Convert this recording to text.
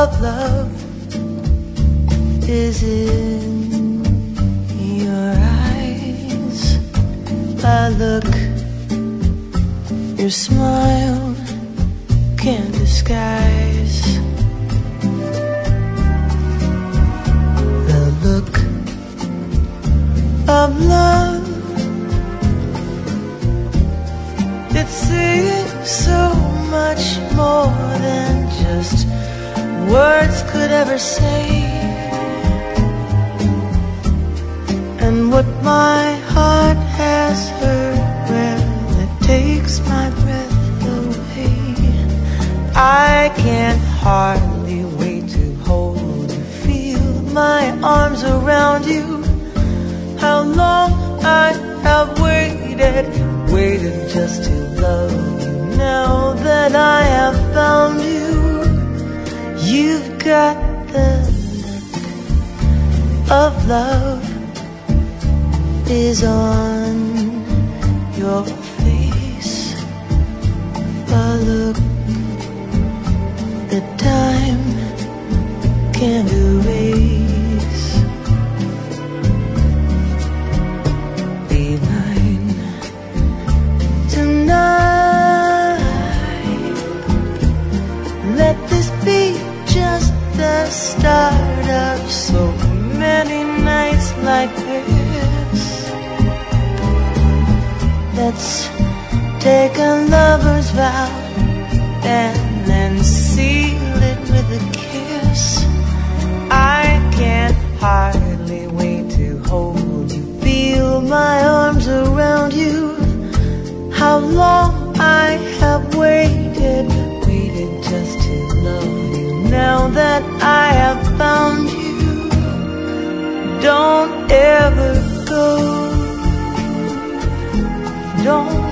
of love is in your eyes. I look, your smile can't disguise the look of love. It says so much more than just words could ever say. And what my heart has heard, well, it takes my breath away. I can't hardly wait to hold you, feel my arms around you. How long I have waited just to love you. Now that I have found you, you've got the look of love is on your face. A look that time can't erase. Be mine tonight. Let this be just the start of so many nights like this. Let's take a lover's vow and then seal it with a kiss. I can't hardly wait to hold you, feel my arms around you. How long I have waited just to love you. Now that I have found you, don't ever go. Don't